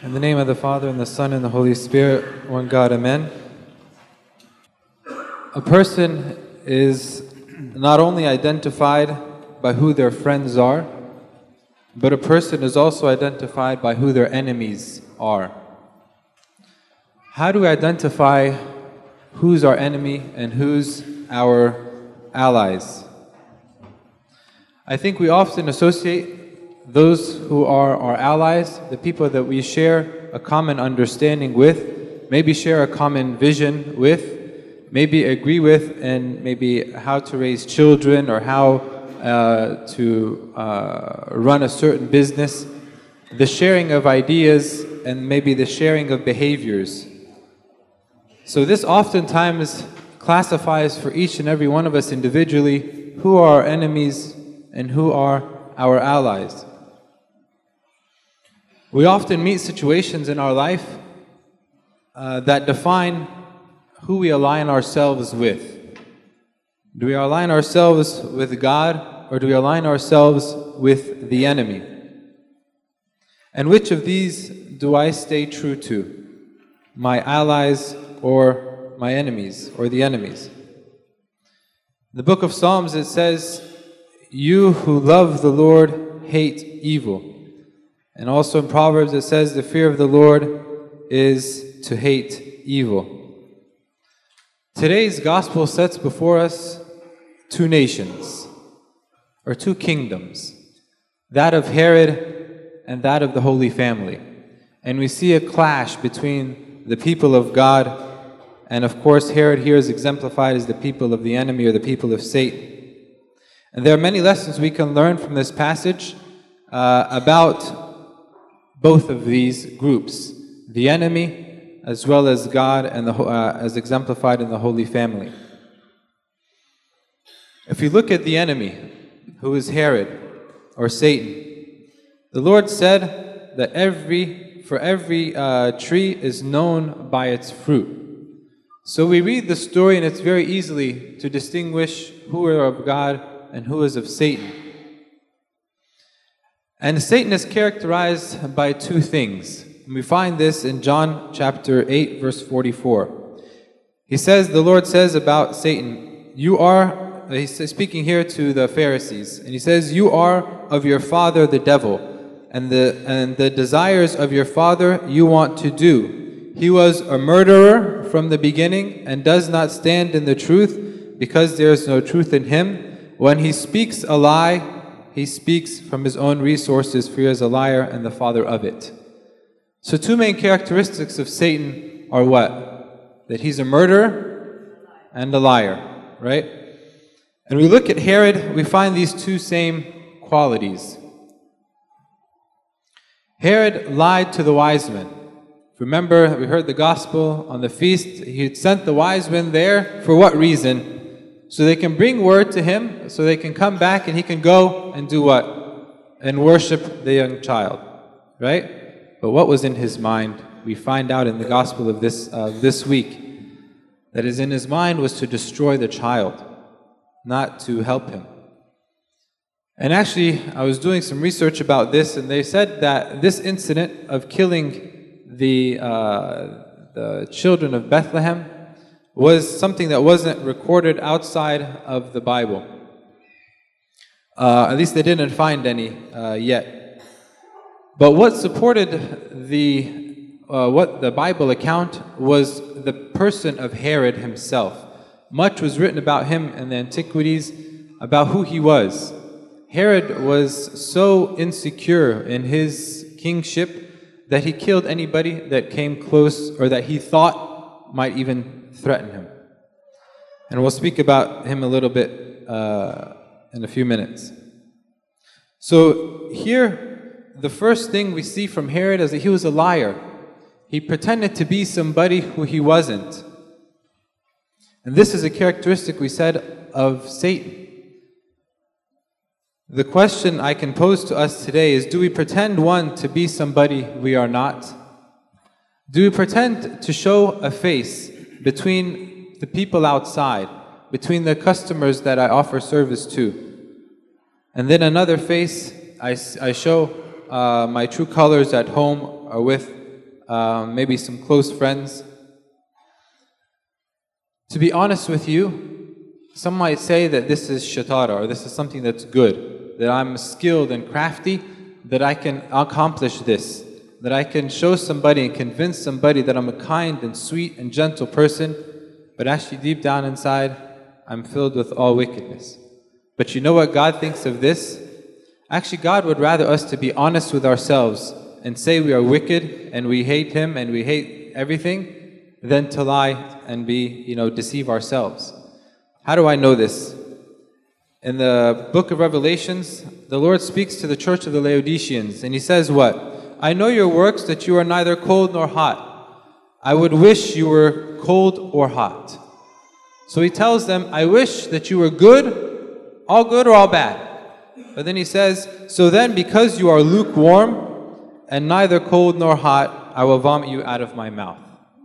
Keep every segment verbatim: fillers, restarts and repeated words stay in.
In the name of the Father, and the Son, and the Holy Spirit, one God, Amen. A person is not only identified by who their friends are, but a person is also identified by who their enemies are. How do we identify who's our enemy and who's our allies? I think we often associate those who are our allies, the people that we share a common understanding with, maybe share a common vision with, maybe agree with, and maybe how to raise children or how uh, to uh, run a certain business, the sharing of ideas and maybe the sharing of behaviors. So this oftentimes classifies for each and every one of us individually who are our enemies and who are our allies. We often meet situations in our life uh, that define who we align ourselves with. Do we align ourselves with God, or do we align ourselves with the enemy? And which of these do I stay true to? My allies or my enemies, or the enemies? In the book of Psalms it says, "You who love the Lord hate evil." And also in Proverbs it says, "The fear of the Lord is to hate evil." Today's gospel sets before us two nations, or two kingdoms, that of Herod and that of the Holy Family. And we see a clash between the people of God, and of course Herod here is exemplified as the people of the enemy, or the people of Satan. And there are many lessons we can learn from this passage uh, about both of these groups, the enemy as well as God, and the, uh, as exemplified in the Holy Family. If you look at the enemy, who is Herod or Satan, the Lord said that every for every uh, tree is known by its fruit. So we read the story and it's very easily to distinguish who are of God and who is of Satan. And Satan is characterized by two things. We find this in John chapter eight, verse forty-four. He says, the Lord says about Satan, you are, he's speaking here to the Pharisees, and he says, you are of your father the devil, and the, and the desires of your father you want to do. He was a murderer from the beginning and does not stand in the truth, because there is no truth in him. When he speaks a lie, he speaks from his own resources, for he is a liar and the father of it. So two main characteristics of Satan are what? That he's a murderer and a liar, right? And we look at Herod, we find these two same qualities. Herod lied to the wise men. Remember, we heard the gospel on the feast. He had sent the wise men there for what reason? So they can bring word to him, so they can come back and he can go and do what? And worship the young child, right? But what was in his mind? We find out in the gospel of this, uh, this week, that is in his mind was to destroy the child, not to help him. And actually, I was doing some research about this, and they said that this incident of killing the, uh, the children of Bethlehem was something that wasn't recorded outside of the Bible. Uh, at least they didn't find any uh, yet. But what supported the uh, what the Bible account was the person of Herod himself. Much was written about him in the antiquities, about who he was. Herod was so insecure in his kingship that he killed anybody that came close, or that he thought might even threaten him. And we'll speak about him a little bit uh, in a few minutes. So here, the first thing we see from Herod is that he was a liar. He pretended to be somebody who he wasn't. And this is a characteristic, we said, of Satan. The question I can pose to us today is, do we pretend, one, to be somebody we are not? Do we pretend to show a face between the people outside, between the customers that I offer service to, and then another face I, I show uh, my true colors at home or with um, maybe some close friends. To be honest with you, some might say that this is shatara, or this is something that's good, that I'm skilled and crafty, that I can accomplish this, that I can show somebody and convince somebody that I'm a kind and sweet and gentle person, but actually deep down inside, I'm filled with all wickedness. But you know what God thinks of this? Actually, God would rather us to be honest with ourselves and say we are wicked and we hate Him and we hate everything, than to lie and be, you know, deceive ourselves. How do I know this? In the book of Revelations, the Lord speaks to the church of the Laodiceans, and He says what? I know your works, that you are neither cold nor hot. I would wish you were cold or hot. So He tells them, I wish that you were good, all good or all bad. But then He says, so then because you are lukewarm and neither cold nor hot, I will vomit you out of my mouth.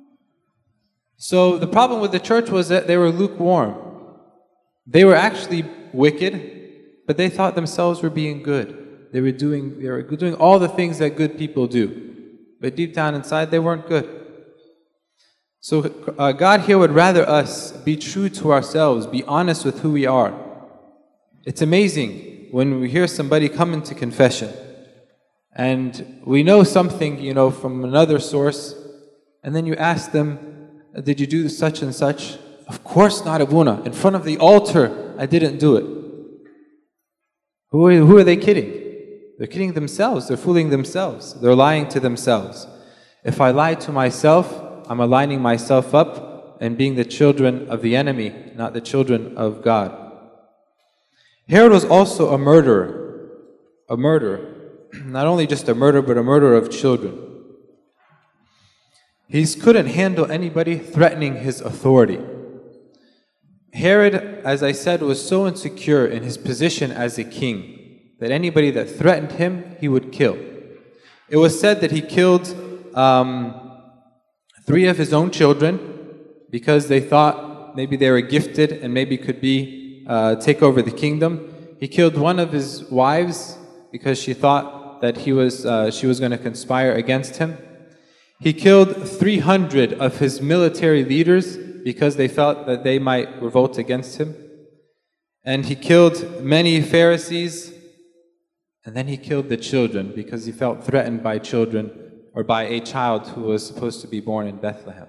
So the problem with the church was that they were lukewarm. They were actually wicked, but they thought themselves were being good. They were doing, they were doing all the things that good people do. But deep down inside, they weren't good. So uh, God here would rather us be true to ourselves, be honest with who we are. It's amazing when we hear somebody come into confession and we know something, you know, from another source, and then you ask them, did you do such and such? Of course not, Abuna. In front of the altar, I didn't do it. Who are, who are they kidding? They're kidding themselves. They're fooling themselves. They're lying to themselves. If I lie to myself, I'm aligning myself up and being the children of the enemy, not the children of God. Herod was also a murderer. A murderer. Not only just a murderer, but a murderer of children. He couldn't handle anybody threatening his authority. Herod, as I said, was so insecure in his position as a king that anybody that threatened him, he would kill. It was said that he killed um, three of his own children because they thought maybe they were gifted and maybe could be uh, take over the kingdom. He killed one of his wives because she thought that he was uh, she was going to conspire against him. He killed three hundred of his military leaders because they felt that they might revolt against him. And he killed many Pharisees. And then he killed the children because he felt threatened by children or by a child who was supposed to be born in Bethlehem.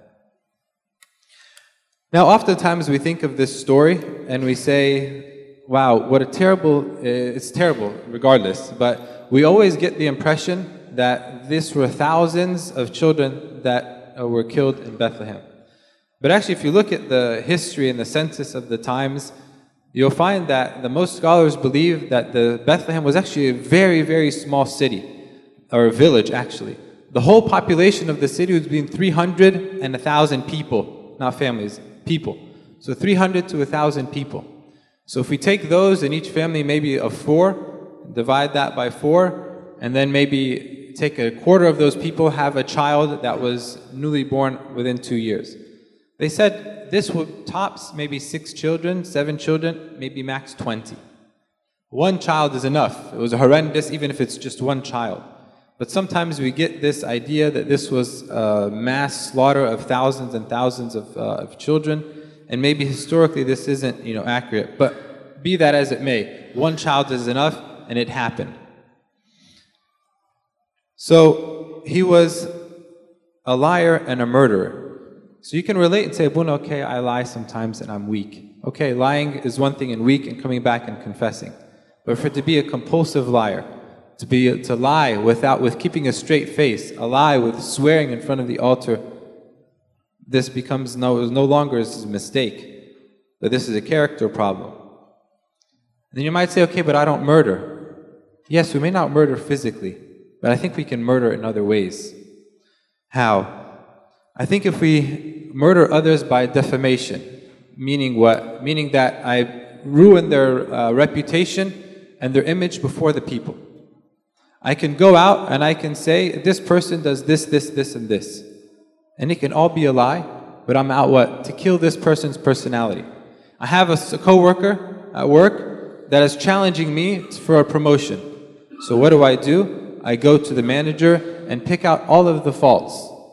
Now, oftentimes we think of this story and we say, wow, what a terrible, it's terrible regardless, but we always get the impression that this were thousands of children that uh, were killed in Bethlehem. But actually, if you look at the history and the census of the times, you'll find that the most scholars believe that the Bethlehem was actually a very, very small city, or a village actually. The whole population of the city was between three hundred and one thousand people, not families, people. So three hundred to one thousand people. So if we take those in each family maybe of four, divide that by four, and then maybe take a quarter of those people have a child that was newly born within two years. They said this would tops maybe six children, seven children, maybe max twenty. One child is enough. It was horrendous even if it's just one child. But sometimes we get this idea that this was a mass slaughter of thousands and thousands of, uh, of children, and maybe historically this isn't, you know, accurate. But be that as it may, one child is enough, and it happened. So he was a liar and a murderer. So you can relate and say, Abuna, okay, I lie sometimes and I'm weak. Okay, lying is one thing and weak and coming back and confessing. But for it to be a compulsive liar, to be to lie without with keeping a straight face, a lie with swearing in front of the altar, this becomes no no longer a mistake, but this is a character problem. And then you might say, okay, but I don't murder. Yes, we may not murder physically, but I think we can murder in other ways. How? I think if we murder others by defamation, meaning what? Meaning that I ruin their uh, reputation and their image before the people. I can go out and I can say, this person does this, this, this, and this. And it can all be a lie, but I'm out what? To kill this person's personality. I have a, a co-worker at work that is challenging me for a promotion. So what do I do? I go to the manager and pick out all of the faults.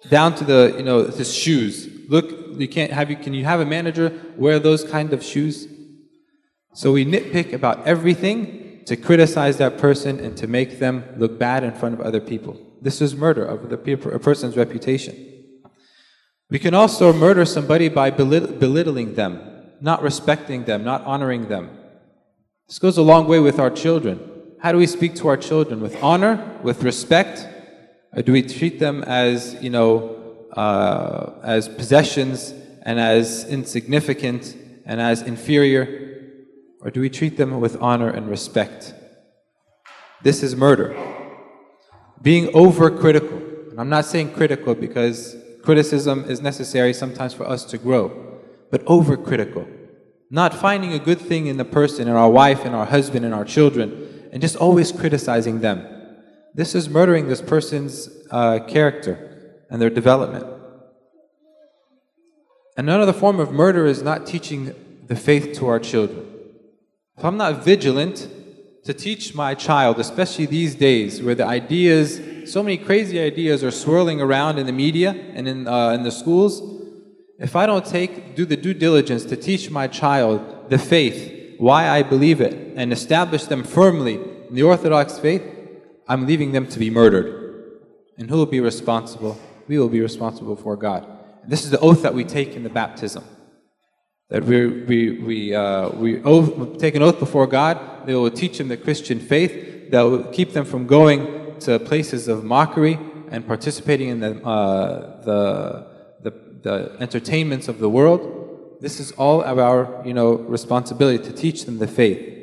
down to the, you know, his shoes. Look, you can't have you. Can you have a manager wear those kind of shoes? So we nitpick about everything to criticize that person and to make them look bad in front of other people. This is murder of the people, a person's reputation. We can also murder somebody by belit- belittling them, not respecting them, not honoring them. This goes a long way with our children. How do we speak to our children? With honor, with respect? Or do we treat them as, you know, uh, as possessions and as insignificant and as inferior? Or do we treat them with honor and respect? This is murder. Being overcritical. And I'm not saying critical because criticism is necessary sometimes for us to grow, but overcritical. Not finding a good thing in the person, in our wife, in our husband, in our children, and just always criticizing them. This is murdering this person's uh, character and their development. Another form of murder is not teaching the faith to our children. If I'm not vigilant to teach my child, especially these days where the ideas, so many crazy ideas are swirling around in the media and in, uh, in the schools, if I don't take, do the due diligence to teach my child the faith, why I believe it, and establish them firmly in the Orthodox faith, I'm leaving them to be murdered. And who will be responsible? We will be responsible for God. And this is the oath that we take in the baptism. That we, we, we, uh, we oath, take an oath before God, that will teach them the Christian faith, that will keep them from going to places of mockery and participating in the, uh, the, the, the entertainments of the world. This is all of our, you know, responsibility to teach them the faith.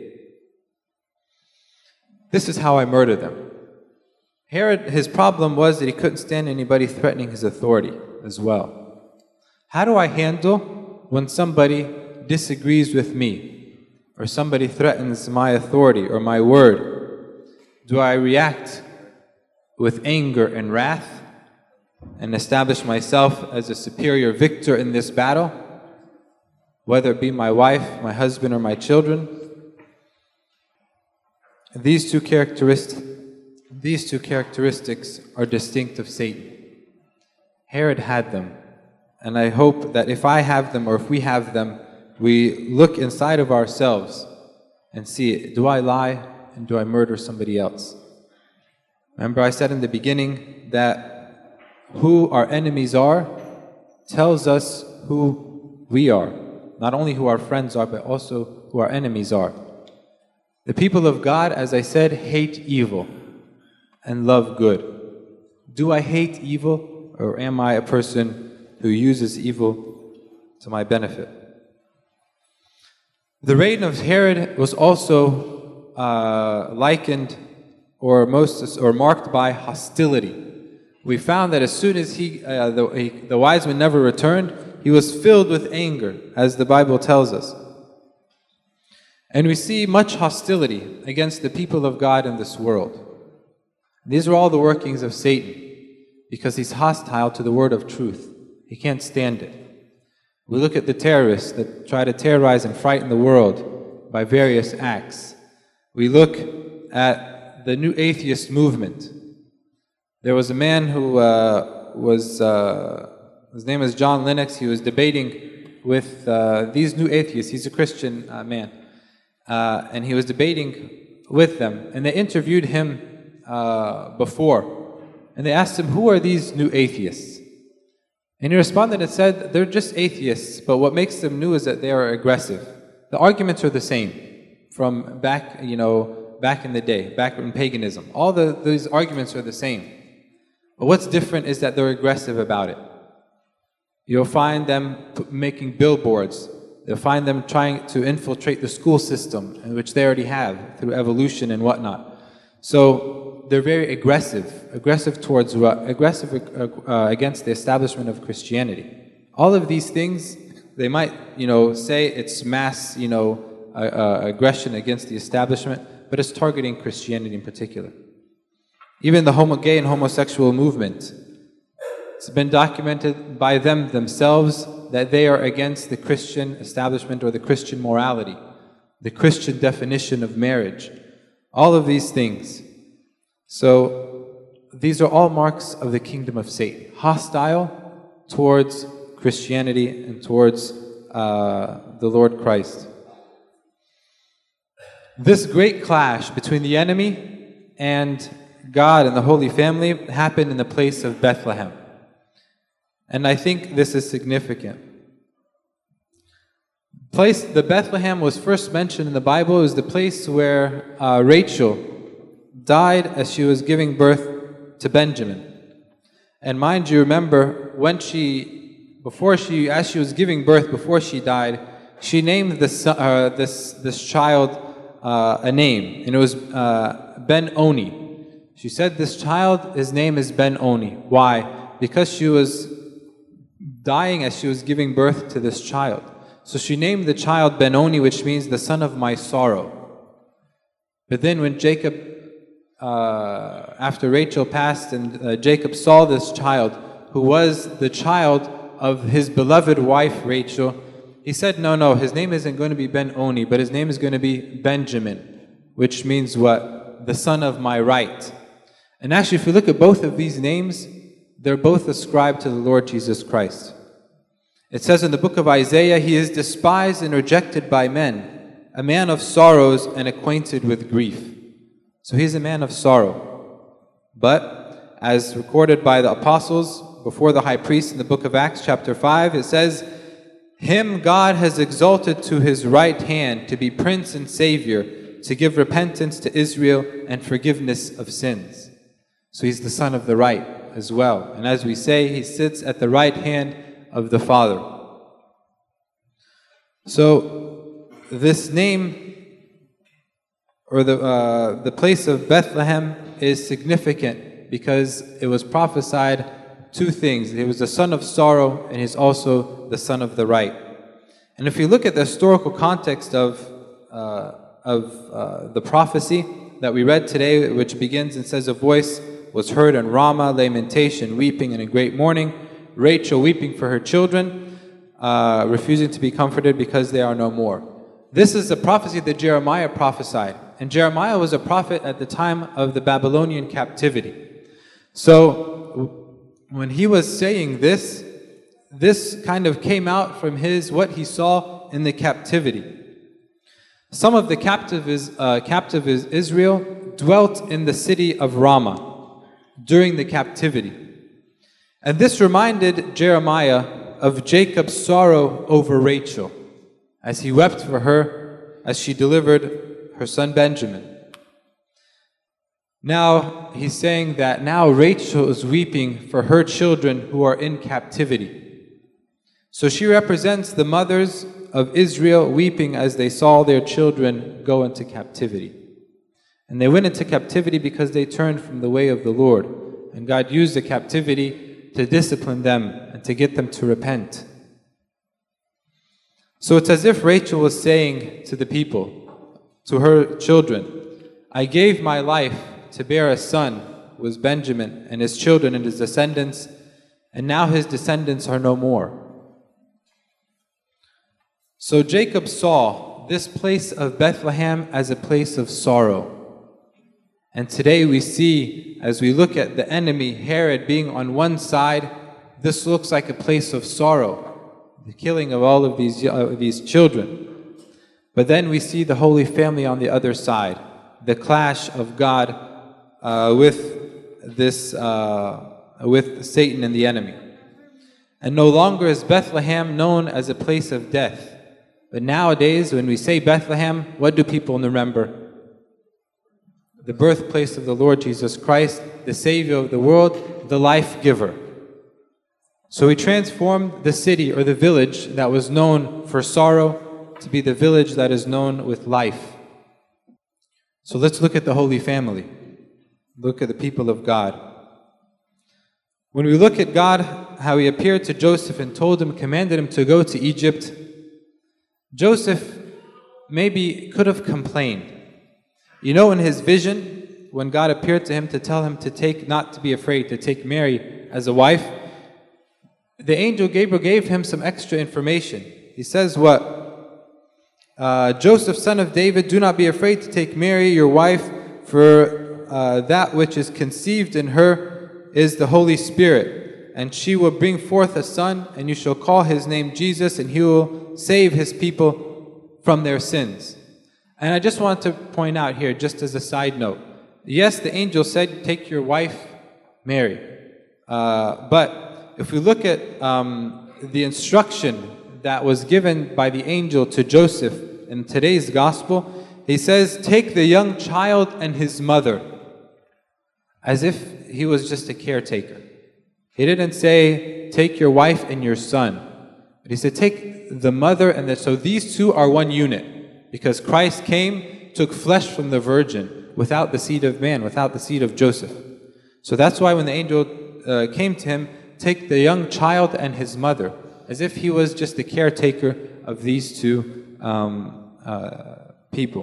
This is how I murder them. Herod, his problem was that he couldn't stand anybody threatening his authority as well. How do I handle when somebody disagrees with me or somebody threatens my authority or my word? Do I react with anger and wrath and establish myself as a superior victor in this battle, whether it be my wife, my husband, or my children? These two characteristics, these two characteristics are distinct of Satan. Herod had them, and I hope that if I have them or if we have them, we look inside of ourselves and see, do I lie and do I murder somebody else? Remember I said in the beginning that who our enemies are tells us who we are. Not only who our friends are, but also who our enemies are. The people of God, as I said, hate evil and love good. Do I hate evil, or am I a person who uses evil to my benefit? The reign of Herod was also uh, likened or most or marked by hostility. We found that as soon as he, uh, the, he, the wise man never returned, he was filled with anger, as the Bible tells us. And we see much hostility against the people of God in this world. These are all the workings of Satan, because he's hostile to the word of truth. He can't stand it. We look at the terrorists that try to terrorize and frighten the world by various acts. We look at the new atheist movement. There was a man who uh, was, uh, his name is John Lennox. He was debating with uh, these new atheists. He's a Christian uh, man. Uh, and he was debating with them. And they interviewed him uh, before. And they asked him, who are these new atheists? And he responded and said, they're just atheists, but what makes them new is that they are aggressive. The arguments are the same from back, you know, back in the day, back in paganism. All the, these arguments are the same. But what's different is that they're aggressive about it. You'll find them making billboards. You'll find them trying to infiltrate the school system, which they already have through evolution and whatnot. So they're very aggressive, aggressive towards aggressive uh, against the establishment of Christianity. All of these things, they might, you know, say it's mass, you know, uh, uh, aggression against the establishment, but it's targeting Christianity in particular. Even the homo gay and homosexual movement, it's been documented by them themselves that they are against the Christian establishment or the Christian morality, the Christian definition of marriage. All of these things. So these are all marks of the kingdom of Satan, hostile towards Christianity and towards uh, the Lord Christ. This great clash between the enemy and God and the Holy Family happened in the place of Bethlehem. And I think this is significant. Place, the Bethlehem was first mentioned in the Bible. It was the place where uh, Rachel died as she was giving birth to Benjamin. And mind you, remember, when she, before she, as she was giving birth, before she died, she named this, uh, this, this child uh, a name, and it was uh, Ben-Oni. She said this child, his name is Ben-Oni. Why? Because she was dying as she was giving birth to this child. So she named the child Ben-Oni, which means the son of my sorrow. But then when Jacob, uh, after Rachel passed and uh, Jacob saw this child, who was the child of his beloved wife Rachel, he said, no, no, his name isn't going to be Ben-Oni, but his name is going to be Benjamin, which means what? The son of my right. And actually, if you look at both of these names, they're both ascribed to the Lord Jesus Christ. It says in the book of Isaiah, he is despised and rejected by men, a man of sorrows and acquainted with grief. So he's a man of sorrow. But as recorded by the apostles before the high priest in the book of Acts chapter five, it says, him God has exalted to his right hand to be prince and savior, to give repentance to Israel and forgiveness of sins. So he's the son of the right as well. And as we say, he sits at the right hand of the Father. So this name, or the uh, the place of Bethlehem, is significant because it was prophesied two things. He was the son of sorrow, and he's also the son of the right. And if you look at the historical context of uh, of uh, the prophecy that we read today, which begins and says, a voice was heard in Ramah, lamentation, weeping, and a great mourning, Rachel weeping for her children, uh, refusing to be comforted because they are no more. This is a prophecy that Jeremiah prophesied. And Jeremiah was a prophet at the time of the Babylonian captivity. So when he was saying this, this kind of came out from his what he saw in the captivity. Some of the captive is, uh, captive is Israel dwelt in the city of Ramah during the captivity. And this reminded Jeremiah of Jacob's sorrow over Rachel, as he wept for her as she delivered her son Benjamin. Now he's saying that now Rachel is weeping for her children who are in captivity. So she represents the mothers of Israel weeping as they saw their children go into captivity. And they went into captivity because they turned from the way of the Lord. And God used the captivity to discipline them and to get them to repent. So it's as if Rachel was saying to the people, to her children, I gave my life to bear a son, who was Benjamin, and his children and his descendants, and now his descendants are no more. So Jacob saw this place of Bethlehem as a place of sorrow. And today we see, as we look at the enemy, Herod, being on one side, this looks like a place of sorrow, the killing of all of these, uh, these children. But then we see the Holy Family on the other side, the clash of God uh, with this, uh, with Satan and the enemy. And no longer is Bethlehem known as a place of death. But nowadays, when we say Bethlehem, what do people remember? The birthplace of the Lord Jesus Christ, the Savior of the world, the life giver. So he transformed the city or the village that was known for sorrow to be the village that is known with life. So let's look at the Holy Family. Look at the people of God. When we look at God, how he appeared to Joseph and told him, commanded him to go to Egypt, Joseph maybe could have complained. You know, in his vision, when God appeared to him to tell him to take, not to be afraid, to take Mary as a wife, the angel Gabriel gave him some extra information. He says what? Uh, Joseph, son of David, do not be afraid to take Mary, your wife, for uh, that which is conceived in her is the Holy Spirit, and she will bring forth a son, and you shall call his name Jesus, and he will save his people from their sins. And I just want to point out here, just as a side note, yes, the angel said, take your wife, Mary. Uh, but if we look at um, the instruction that was given by the angel to Joseph in today's gospel, he says, take the young child and his mother, as if he was just a caretaker. He didn't say, take your wife and your son. But he said, take the mother and the... So these two are one unit, because Christ came, took flesh from the virgin, without the seed of man, without the seed of Joseph. So that's why when the angel uh, came to him, take the young child and his mother, as if he was just the caretaker of these two um, uh, people.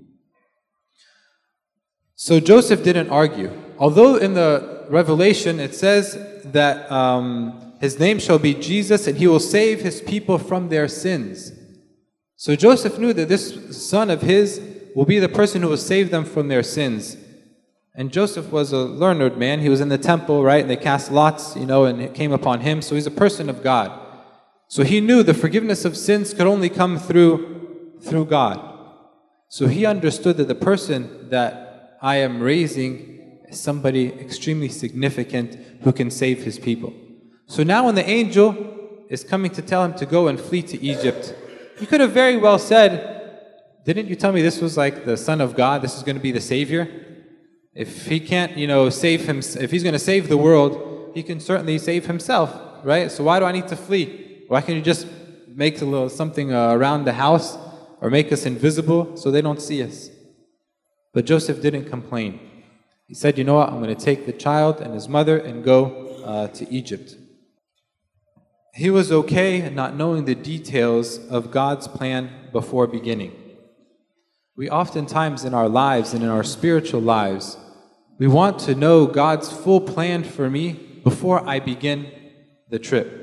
So Joseph didn't argue. Although in the Revelation it says that um, his name shall be Jesus and he will save his people from their sins. So Joseph knew that this son of his will be the person who will save them from their sins. And Joseph was a learned man. He was in the temple, right? And they cast lots, you know, and it came upon him. So he's a person of God. So he knew the forgiveness of sins could only come through, through God. So he understood that the person that I am raising is somebody extremely significant who can save his people. So now when the angel is coming to tell him to go and flee to Egypt, he could have very well said, didn't you tell me this was like the Son of God? This is going to be the Savior? If he can't, you know, save him, if he's going to save the world, he can certainly save himself, right? So why do I need to flee? Why can't you just make a little something uh, around the house or make us invisible so they don't see us? But Joseph didn't complain. He said, you know what, I'm going to take the child and his mother and go uh, to Egypt. He was okay not knowing the details of God's plan before beginning. We oftentimes in our lives and in our spiritual lives, we want to know God's full plan for me before I begin the trip.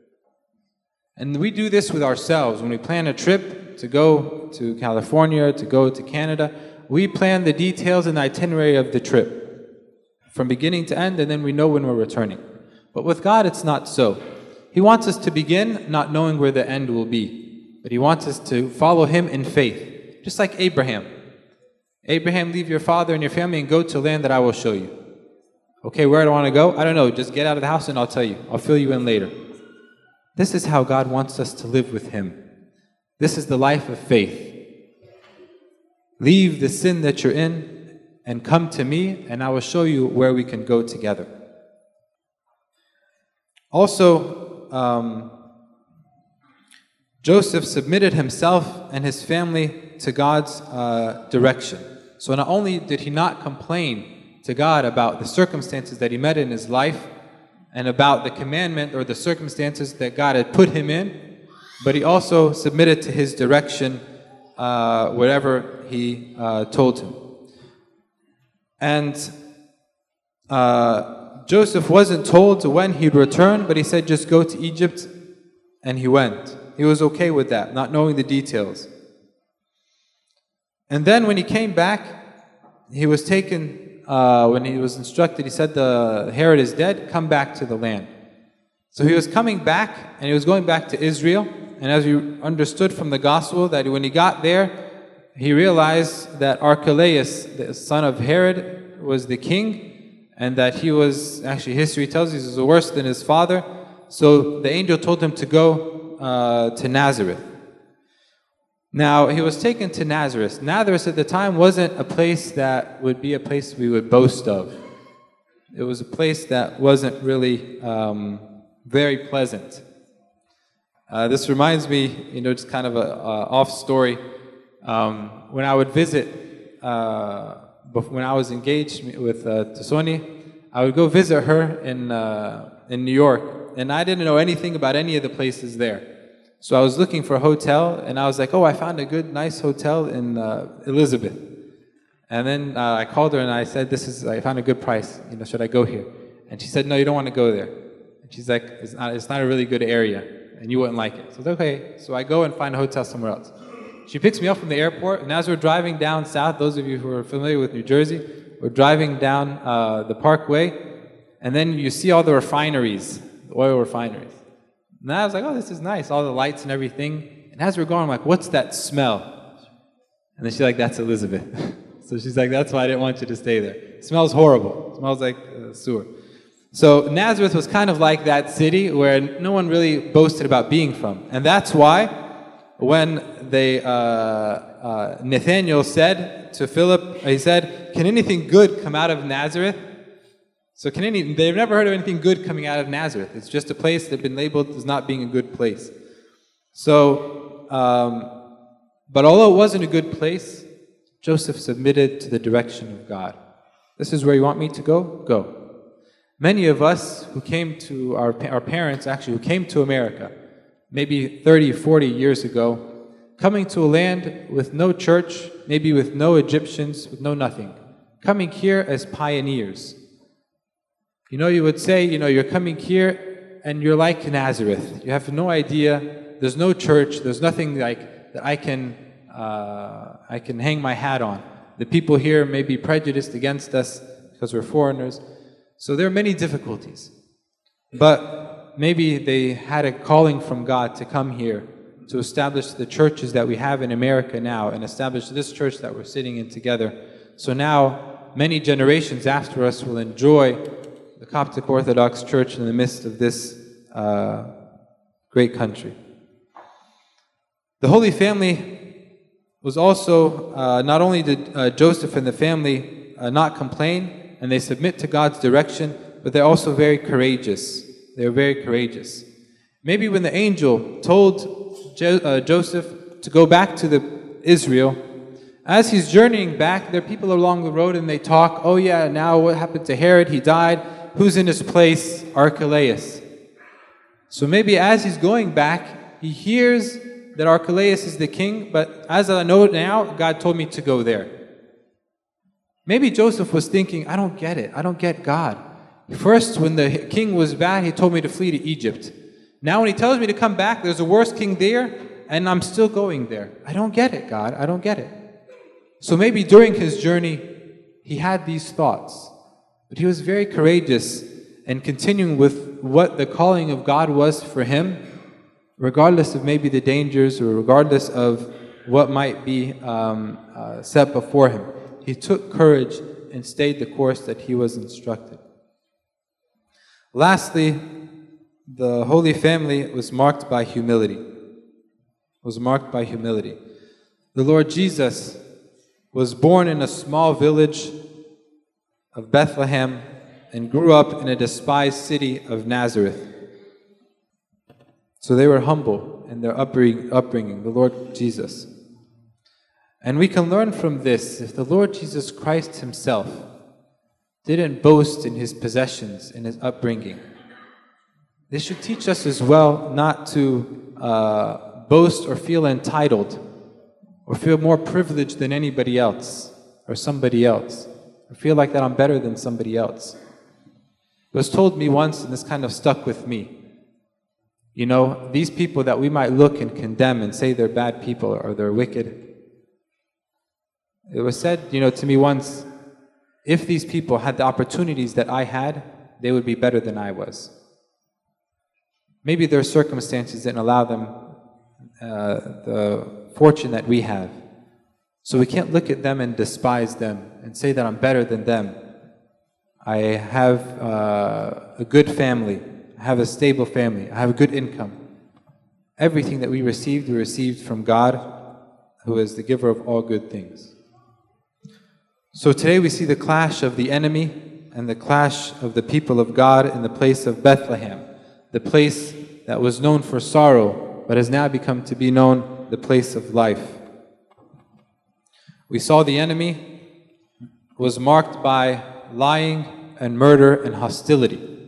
And we do this with ourselves. When we plan a trip to go to California, to go to Canada, we plan the details and the itinerary of the trip from beginning to end, and then we know when we're returning. But with God, it's not so. He wants us to begin not knowing where the end will be, but He wants us to follow Him in faith, just like Abraham. Abraham, leave your father and your family and go to a land that I will show you. Okay, where do I want to go? I don't know. Just get out of the house and I'll tell you. I'll fill you in later. This is how God wants us to live with Him. This is the life of faith. Leave the sin that you're in and come to me, and I will show you where we can go together. Also, um, Joseph submitted himself and his family to God's uh, direction. So not only did he not complain to God about the circumstances that he met in his life and about the commandment or the circumstances that God had put him in, but he also submitted to His direction, uh, whatever He uh, told him. And uh, Joseph wasn't told when he'd return, but he said, just go to Egypt, and he went. He was okay with that, not knowing the details. And then when he came back, he was taken, uh, when he was instructed, he said, the Herod is dead, come back to the land. So he was coming back, and he was going back to Israel. And as we understood from the gospel, that when he got there, he realized that Archelaus, the son of Herod, was the king, and that he was, actually history tells us, he was worse than his father. So the angel told him to go uh, to Nazareth. Now, he was taken to Nazareth. Nazareth at the time wasn't a place that would be a place we would boast of. It was a place that wasn't really um, very pleasant. Uh, this reminds me, you know, just kind of a, a off story. Um, when I would visit, uh, when I was engaged with uh, Tasoni, I would go visit her in uh, in New York, and I didn't know anything about any of the places there. So I was looking for a hotel, and I was like, "Oh, I found a good, nice hotel in uh, Elizabeth." And then uh, I called her and I said, "This is, I found a good price. You know, should I go here?" And she said, "No, you don't want to go there." And she's like, "It's not, it's not a really good area, and you wouldn't like it." So I was like, okay. So I go and find a hotel somewhere else. She picks me up from the airport, and as we're driving down south, those of you who are familiar with New Jersey, we're driving down uh, the parkway, and then you see all the refineries, the oil refineries. And I was like, oh, this is nice, all the lights and everything. And as we're going, I'm like, what's that smell? And then she's like, that's Elizabeth. So she's like, that's why I didn't want you to stay there. It smells horrible. It smells like uh, sewer. So Nazareth was kind of like that city where no one really boasted about being from. And that's why when they, uh, uh, Nathaniel said to Philip, he said, can anything good come out of Nazareth? So can any, they've never heard of anything good coming out of Nazareth. It's just a place that had been labeled as not being a good place. So, um, but although it wasn't a good place, Joseph submitted to the direction of God. This is where you want me to go? Go. Many of us who came to, our, our parents actually, who came to America, maybe thirty, forty years ago, coming to a land with no church, maybe with no Egyptians, with no nothing, coming here as pioneers. You know, you would say, you know, you're coming here and you're like Nazareth. You have no idea, there's no church, there's nothing like that I can, uh, I can hang my hat on. The people here may be prejudiced against us because we're foreigners. So there are many difficulties. But maybe they had a calling from God to come here to establish the churches that we have in America now and establish this church that we're sitting in together. So now, many generations after us will enjoy the Coptic Orthodox Church in the midst of this uh, great country. The Holy Family was also, uh, not only did uh, Joseph and the family uh, not complain, and they submit to God's direction, but they're also very courageous. They're very courageous. Maybe when the angel told Jo- uh, Joseph to go back to the Israel, as he's journeying back, there are people along the road and they talk, oh yeah, now what happened to Herod? He died. Who's in his place? Archelaus. So maybe as he's going back, he hears that Archelaus is the king, but as I know now, God told me to go there. Maybe Joseph was thinking, I don't get it. I don't get God. First, when the king was bad, he told me to flee to Egypt. Now when he tells me to come back, there's a worse king there, and I'm still going there. I don't get it, God. I don't get it. So maybe during his journey, he had these thoughts. But he was very courageous and continuing with what the calling of God was for him, regardless of maybe the dangers or regardless of what might be um, uh, set before him. He took courage and stayed the course that he was instructed. Lastly, the Holy Family was marked by humility. Was marked by humility. The Lord Jesus was born in a small village of Bethlehem and grew up in a despised city of Nazareth. So they were humble in their upbringing, the Lord Jesus. And we can learn from this, if the Lord Jesus Christ himself didn't boast in his possessions, in his upbringing, this should teach us as well not to uh, boast or feel entitled or feel more privileged than anybody else or somebody else, or feel like that I'm better than somebody else. It was told me once, and this kind of stuck with me, you know, these people that we might look and condemn and say they're bad people or they're wicked, it was said, you know, to me once, if these people had the opportunities that I had, they would be better than I was. Maybe their circumstances didn't allow them uh, the fortune that we have. So we can't look at them and despise them and say that I'm better than them. I have uh, a good family. I have a stable family. I have a good income. Everything that we received, we received from God, who is the giver of all good things. So today we see the clash of the enemy and the clash of the people of God in the place of Bethlehem, the place that was known for sorrow, but has now become to be known the place of life. We saw the enemy was marked by lying and murder and hostility.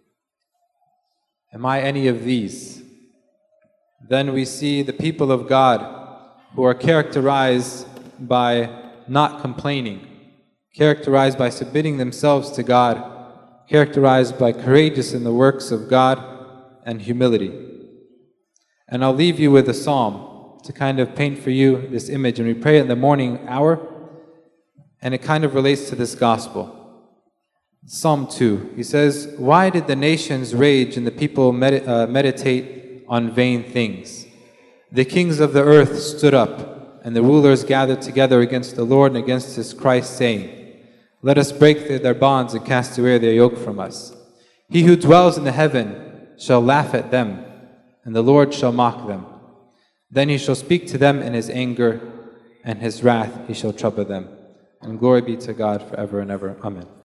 Am I any of these? Then we see the people of God who are characterized by not complaining, characterized by submitting themselves to God, characterized by courageous in the works of God and humility. And I'll leave you with a psalm to kind of paint for you this image. And we pray in the morning hour, and it kind of relates to this gospel. Psalm two, he says, "Why did the nations rage and the people med uh, meditate on vain things? The kings of the earth stood up, and the rulers gathered together against the Lord and against his Christ, saying, Let us break their bonds and cast away their yoke from us. He who dwells in the heaven shall laugh at them, and the Lord shall mock them. Then he shall speak to them in his anger, and his wrath he shall trouble them. And glory be to God forever and ever. Amen."